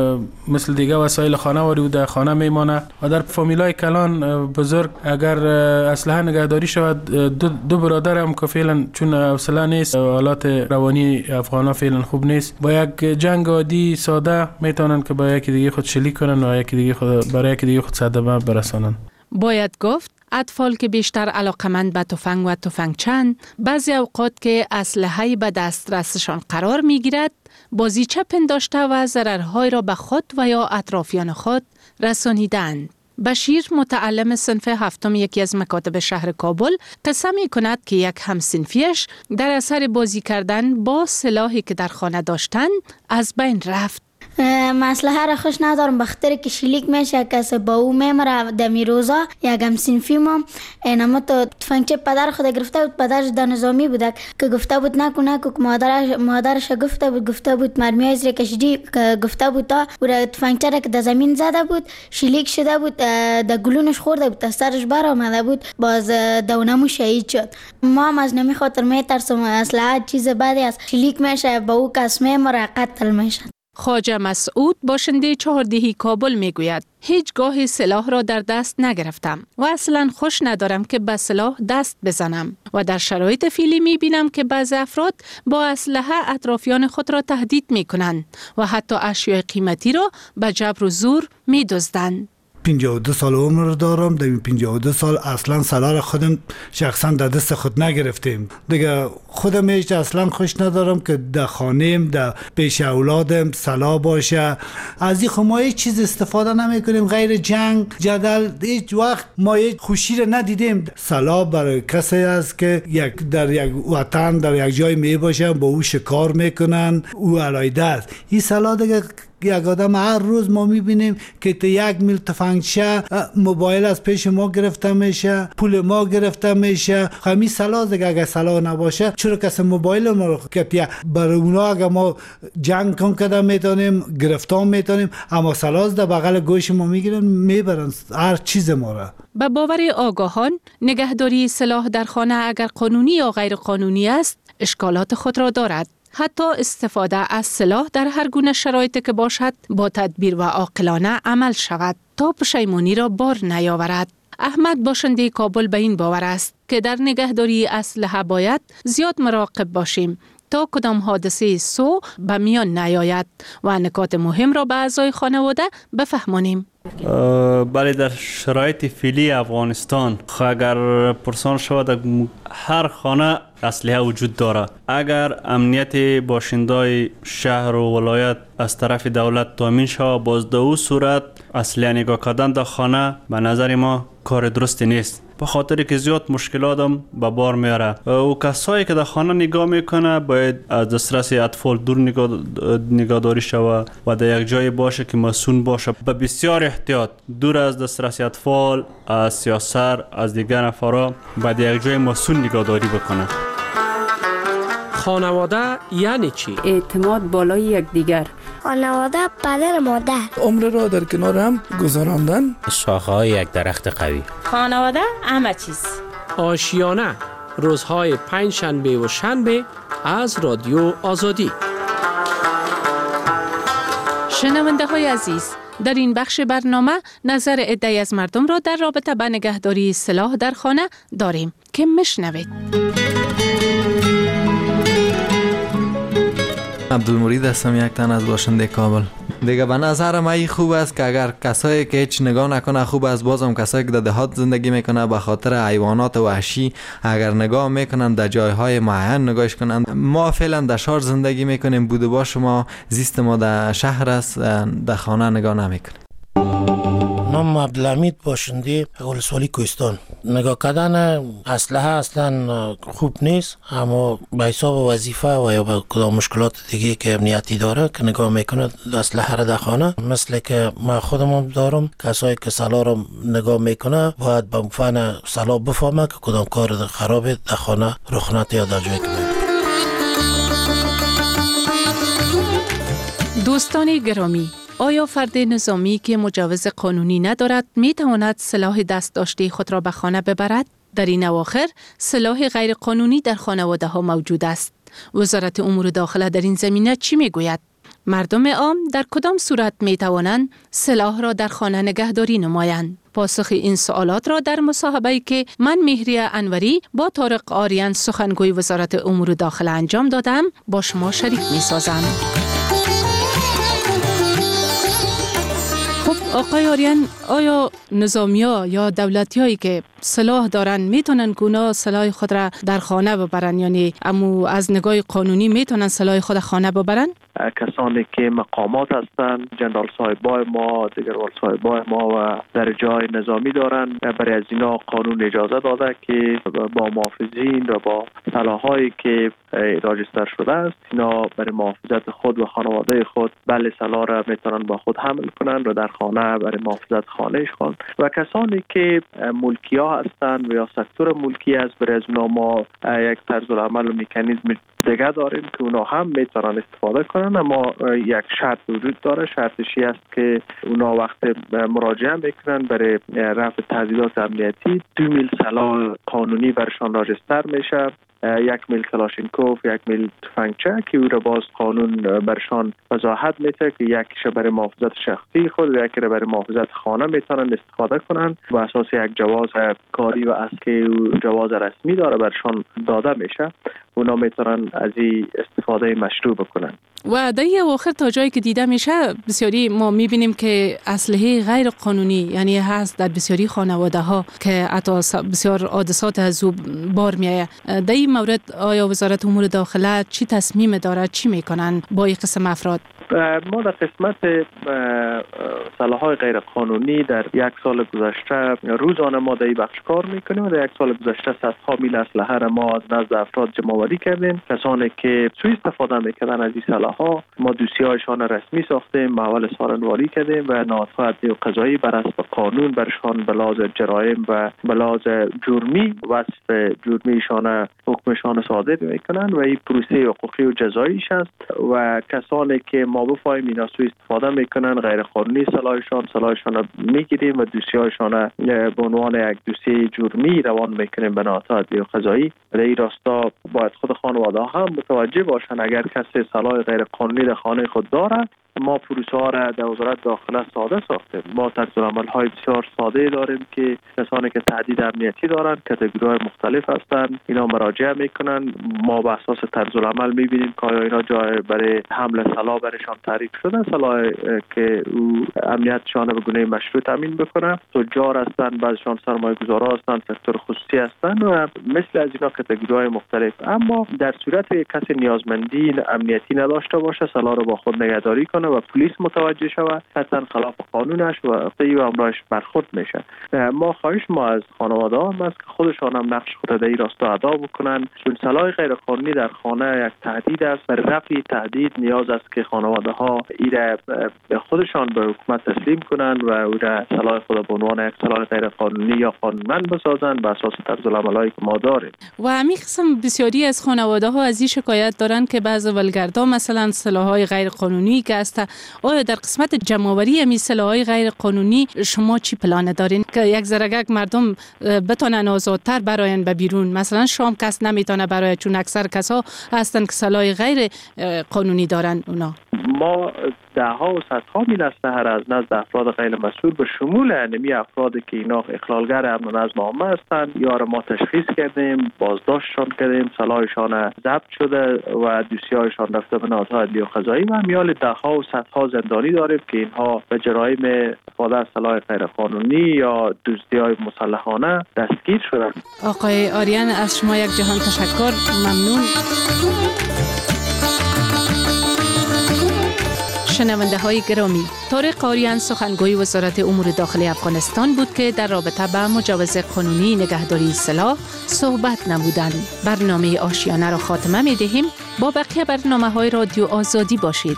مثل دیگه وسایل خانه واری و در خانه میمانه و در فامیلای کلان بزرگ اگر اسلحه نگهداری شود دو, دو برادر هم که فعلا چون حوصله نیست، حالات روانی افغانا فعلا خوب نیست، با یک جنگ عادی ساده میتونن که با یکی دیگه خود شلیک کنن و یکی دیگه خود برای یکی دیگه خود صدمه برسانن. باید گفت اطفال که بیشتر علاقمند به تفنگ و تفنگچند بعضی اوقات که اسلحه‌ای به دسترسشان قرار میگیرد بازیچه پنداشته و ضررهای را به خود و یا اطرافیان خود رسانیدند. بشیر متعلم صنف هفتم یکی از مکاتب شهر کابل قصه می کند که یک همصنفیش در اثر بازی کردن با سلاحی که در خانه داشتند از بین رفت. مسئله را خوش ندارم بخاطر که شلیک میشه کسی با او میمره دمی روزا. یک همصنفی ما اینما تو تفنگچه پدر خود گرفته بود، پدرش در نظامی بود که گفته بود نکو نکو که مادرش مادرش گفته بود گفته بود مرمی از کشیدی گفته بود تا او تفنگچه را که در زمین زده بود شلیک شده بود، در گلونش خورده بود، از سرش بر آمده بود، باز دونمو شهید شد. ما هم از نمی خاطر میترسم اسلحه چیز بدی است، شلیک میشه با او کس میمره قتل میشه. خواجه مسعود باشنده چهاردهی کابل میگوید هیچگاه سلاح را در دست نگرفتم و اصلا خوش ندارم که به سلاح دست بزنم و در شرایط فعلی میبینم که بعضی افراد با اسلحه اطرافیان خود را تهدید میکنند و حتی اشیاء قیمتی را به جبر و زور میدزدند. پنجاه و دو سال عمر دارم. در این پنجاه و دو سال اصلا سلاح خودم شخصا در دست خود نگرفتیم. دیگه خودم هیچ اصلا خوش ندارم که در خانه‌ام در پیش اولادم سلاح باشه. از این ما هیچ چیز استفاده نمی کنیم غیر جنگ جدل. هیچ وقت ما هیچ خوشی را ندیدیم. سلاح برای کسی است که یک در یک وطن در یک جای می باشه با او شکار میکنن، او علایده است. این سلاح دیگه یک آدم هر روز ما میبینیم که تا یک میل تفنگچه موبایل از پیش ما گرفته میشه، پول ما گرفته میشه. همین سلاح دیگه اگه سلاح نباشه چرا کسی موبایل ما رو که برای اونا اگه ما جنگ کم کده میتونیم گرفتار میتونیم، اما سلاح در بغل گوش ما میگیرن میبرن هر چیز ما را. به باور آگاهان نگهداری سلاح در خانه اگر قانونی یا غیر قانونی است اشکالات خود را دارد. حتی استفاده از سلاح در هر گونه شرایطی که باشد با تدبیر و عاقلانه عمل شود تا پشیمانی را بار نیاورد. احمد باشنده کابل به این باور است که در نگهداری اسلحه باید زیاد مراقب باشیم تا کدام حادثه سو به میان نیاید و نکات مهم را به اعضای خانواده بفهمانیم. بله، در شرایط فعلی افغانستان اگر پرسان شود هر خانه اسلحه وجود داره. اگر امنیت باشندای شهر و ولایت از طرف دولت تامین شود، باز در او صورت اسلحه نگاه کردن در خانه به نظر ما کار درست نیست، به خاطر که زیاد مشکلات هم به بار میاره. و کسایی که در خانه نگاه میکنه باید از دسترس اطفال دور نگاه نگهداری شود و در یک جای باشه که مسئول باشه. به بسیار احتیاط دور از دسترس اطفال، از سیاست، از دیگر نفرا باید یک جای مسئول نگهداری بکنه. خانواده یعنی چی؟ اعتماد بالای یکدیگر. خانواده پدر مادر. عمر را در کنار هم گذراندن. شاخه‌های یک درخت قوی. خانواده همه چیز. آشیانه روزهای پنج شنبه و شنبه از رادیو آزادی. شنونده های عزیز، در این بخش برنامه نظر عده‌ای از مردم را در رابطه با نگهداری سلاح در خانه داریم که میشنوید. عبدالمرید هستم، یک تن از باشنده کابل. دیگه به نظر من این خوب است که اگر کسایی که هیچ نگاه نکنه خوب است، بازم کسایی که در دهات زندگی میکنه به خاطر حیوانات وحشی اگر نگاه میکنن در جایهای معین نگاهش کنن. ما فعلا در شهر زندگی میکنیم، بوده با شما زیست ما در شهر است، در خانه نگاه نمیکنیم. نام عبدالحمید باشنده ولسوالی کوهستان. نگاه کردن اسلحه اصلا خوب نیست، اما به حساب وظیفه و یا به کدام مشکلات دیگه که امنیتی داره که نگاه میکنه اسلحه را در خانه، مثل که ما خودم دارم، کسایی که سلاح را نگاه میکنه باید به فن سلاح بفهمه که کدام کار خرابه در خانه رخ نده یا در جایی که میبینه. دوستان گرامی، آیا فرد نظامی که مجوز قانونی ندارد می تواند سلاح دست داشته خود را به خانه ببرد؟ در این اواخر سلاح غیر قانونی در خانواده ها موجود است. وزارت امور داخله در این زمینه چی می گوید؟ مردم عام در کدام صورت می توانند سلاح را در خانه نگهداری نمایند؟ پاسخ این سوالات را در مصاحبه‌ای که من مهری انوری با طارق آریان سخنگوی وزارت امور داخله انجام دادم با شما شریک می سازم. آقای آریان، آیا نظامی‌ها یا دولتی‌هایی که سلاح دارن میتونن گونه سلاح خود را در خانه ببرن، یعنی امو از نگاه قانونی میتونن سلاح خود خانه ببرن؟ کسانی که مقامات هستند، جنرال صاحبای ما، دیگر ول صاحبای ما و در جای نظامی دارن، برای از اینا قانون اجازه داده که با محافظین و با سلاحایی که راجستر شده است اینا برای محافظت خود و خانواده خود بله سلاح را میتونن با خود حمل کنن و در خانه برای محافظت خانهش خون. و کسانی که ملکی ها هستند و یا سکتور ملکی است، برای از اونا ما یک طرز العمل و مکانیزم دیگه داریم که اونا هم میتونن استفاده کنن، اما یک شرط وجود داره. شرطشی است که اونا وقت مراجعه میکنن برای رفع تهدیدات امنیتی دو میل سلاح قانونی برشان راجستر میشه، یک میل کلاشینکوف، یک میل تفنگچه که او را باز قانون برشان وضاحت میده که یکیش برای محافظت شخصی خود و یکی را برای محافظت خانه میتونن استفاده کنن و اساس یک جواز کاری و اصلی و جواز رسمی داره برشان داده میشه. اونا میتونن از این استفاده مشروع بکنن. و در این اواخر تا جایی که دیده میشه بسیاری ما میبینیم که اسلحه غیر قانونی یعنی هست در بسیاری خانواده ها که حتی بسیار حادثات از او بار میایه. در این مورد آیا وزارت امور داخله چی تصمیم داره، چی میکنن با این قسم افراد؟ ما در قسمت سلاح‌های غیر قانونی در یک سال گذشته روزانه ما در این بخش کار میکنیم و در یک سال گذشته صدها میل اسلحه را ما از نزد افراد جمع‌آوری کردیم. کسانی که سوء استفاده میکردن از این سلاح‌ها ما دوسیه‌هایشان رسمی ساختیم، محول سارنواری کردیم و نهادهای عدلی و قضایی بر اساس قانون برشان به لحاظ جرایم و به لحاظ جرمی وصف جرمیشان حکمشان صادر میکنن و این پروسه حقوقی و جزاییش است. و کسانی که ما بفهمیم اینا سوء استفاده میکنن غیر قانونی سلاحشان سلاحشان را میگیریم و دوسیه‌هایشان را به عنوان یک دوسیه جرمی روان میکنیم به نهادهای عدلی و قضایی. در این راستا باید خود خانواده هم متوجه باشن اگر کسی سلاح غیر قانونی در خانه خود دارد. ما پروسه ها را در وزارت داخله ساده ساختیم. ما طرزالعمل های بسیار ساده داریم که کسانی که تهدید امنیتی دارند، کاتگوری های مختلف هستند، اینا مراجعه میکنن. ما به اساس طرزالعمل میبینیم که آیا اینا جای برای حمل سلاح برشان تعریف شده، سلاح که او امنیتشان به گونه مشروع تامین بکنه. تجار هستند، بعضیشان سرمایه‌گذارا هستند، سکتور خصوصی هستند و مثل از اینا کاتگوری های مختلف. اما در صورت کسی نیازمندی امنیتی نداشته باشه، سلاح رو با خود نگهداری کنه و پلیس متوجه شود، قطعا خلاف قانونش و طی و امرایش برخورد میشه. ما خواهش ما از خانواده هم است که خودشان هم نقش خود در این راستا ادا بکنن، چون سلاح غیر قانونی در خانه یک تهدید است. برای رفع تهدید نیاز است که خانواده ها ایره به خودشان به حکومت تسلیم کنند و او را سلاح خود به عنوان یک سلاح غیر قانونی یا قانونمند بسازند بر اساس طرزالعمل‌هایی که ما داریم. و همین قسم بسیاری از خانواده ها از این شکایت دارند که بعضی ولگردا مثلا سلاح‌های غیر قانونی که است است. آیا در قسمت جمع‌آوری امی سلاح‌های غیر قانونی شما چی پلان دارین که یک زرگک مردم بتونن آزادتر براین به بیرون؟ مثلا شام کس نمیتونه برای، چون اکثر کسا هستن که سلاح غیر قانونی دارن. اونا ما ده ها و صدها میل اسلحه را از نزد افراد غیر مسئول به شمول انمی افرادی که اینا اخلالگر امن و نظم عامه هستند یا را ما تشخیص کردیم، بازداشتشان کردیم، سلاحشان ضبط شده و دوسیه‌هایشان رفته به نهادهای عدلی و قضایی و میال ده ها و صدها زندانی داریم که اینها به جرایم استفاده از سلاح غیر قانونی یا دزدی‌های مسلحانه دستگیر شدند. آقای آریان از شما یک جهان تشکر، ممنون. شنونده های گرامی، طارق آریان سخنگوی وزارت امور داخلی افغانستان بود که در رابطه با مجوز قانونی نگهداری سلاح صحبت نمودند. برنامه آشیانه را خاتمه می دهیم. با بقیه برنامه های رادیو آزادی باشید.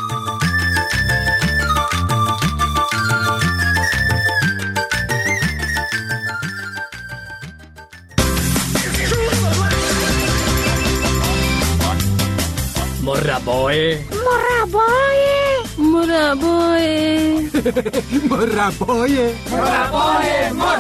مربای مربای مربای مربای مربای مر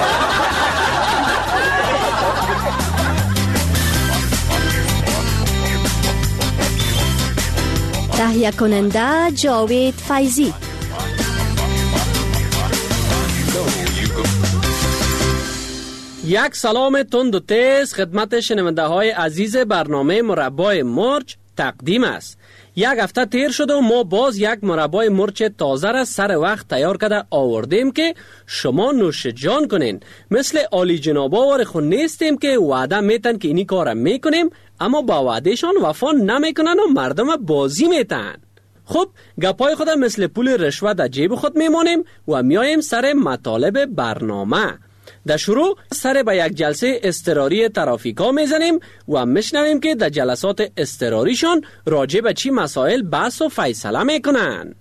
تهیه کننده جاوید فیضی. یک سلام تند و تیز خدمت شنونده های عزیز برنامه مربای مرچ تقدیم است. یک هفته تیر شده و ما باز یک مربای مرچ تازه را سر وقت تیار کرده آوردیم که شما نوش جان کنین. مثل عالی جنابا وار خود نیستیم که وعده میتن که اینی کارم میکنیم اما با وعدهشان وفا نمیکنن و مردم بازی میتن. خب گپای خود مثل پول رشوه در جیب خود میمانیم و میایم سر مطالب برنامه. در شروع سر به یک جلسه اضطراری ترافیکا میزنیم و میشنویم که در جلسات اضطراریشان راجع به چی مسائل بحث و فیصله میکنن.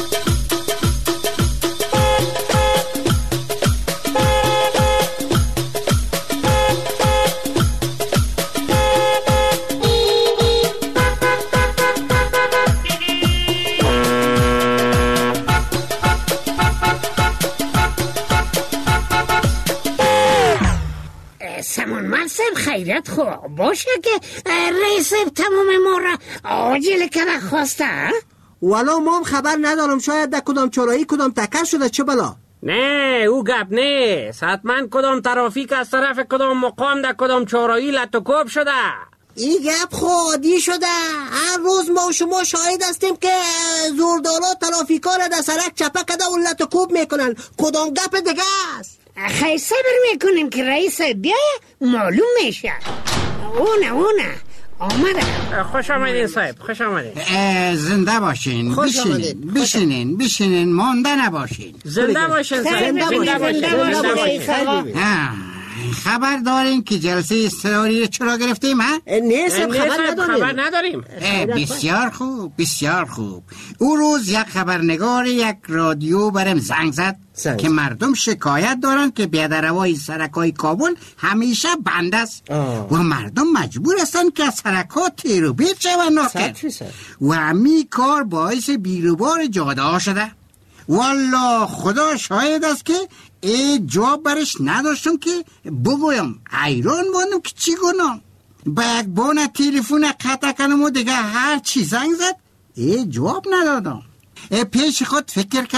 سمون منصب خیرت خوب باشه که رئیس تمام ما را عاجل کنه خواسته. ولو ما هم خبر ندارم، شاید در کدام چرایی کدام تکر شده چه بلا. نه او گپ نیست، حتما کدام ترافیک از طرف کدام مقام در کدام چرایی لطوکوب شده. این گپ خودی شده. هر روز ما و شما شاهد هستیم که زوردالا ترافیکا را در سرک چپه کده و لطوکوب میکنن. کدام گپ دیگه است؟ خیلی صبر میکنیم که رئیس بیایه معلوم میشه. اونه اونه آمده. خوش آمدین صاحب، خوش آمدین. زنده باشین، بشینین بشینین بشینین مانده نباشین. زنده باشین صاحب، زنده باشین. خبر دارین که جلسه اضطراری چرا گرفتیم ها؟ نه صاحب خبر نداریم. بسیار خوب بسیار خوب. او روز یک خبرنگار یک رادیو برم زنگ زد که مردم شکایت دارن که بیادروای سرکای کابل همیشه بند است و مردم مجبور هستن که از سرکا تیر و بیت شون ناکن و همی کار باعث بیروبار جاده ها شده. والله خدا شاهد است که ای جواب برش نداشتم که بگویم. حیران بودم که چی کنم. با یک بانه تلفن قطع کنم و دیگه هر چی زنگ زد ای جواب ندادم. ای پیش خود فکر